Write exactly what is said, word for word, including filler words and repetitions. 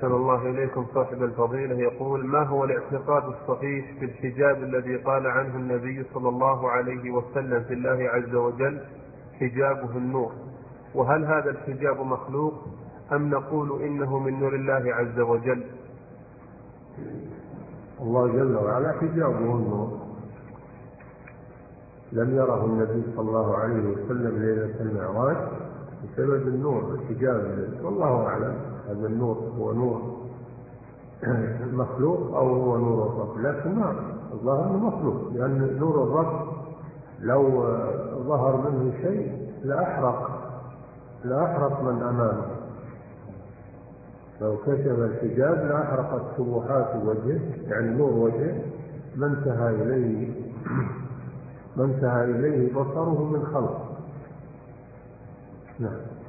أحسن الله إليكم صاحب الفضيلة يقول: ما هو الاعتقاد الصحيح في الحجاب الذي قال عنه النبي صلى الله عليه وسلم في الله عز وجل حجابه النور؟ وهل هذا الحجاب مخلوق أم نقول إنه من نور الله عز وجل؟ الله جل وعلا حجابه النور، لم يره النبي صلى الله عليه وسلم ليلة المعراج بسبب النور الحجاب، والله أعلم هذا النور هو نور مخلوق أو هو نور الرب، لكن ما الظاهر انه مخلوق، لأن نور الرب لو ظهر منه شيء لأحرق لأحرق من أمامه، لو كشف الحجاب لأحرقت سبحات وجهه، يعني نور وجهه ما انتهى إليه ما انتهى إليه بصره من خلق. نعم.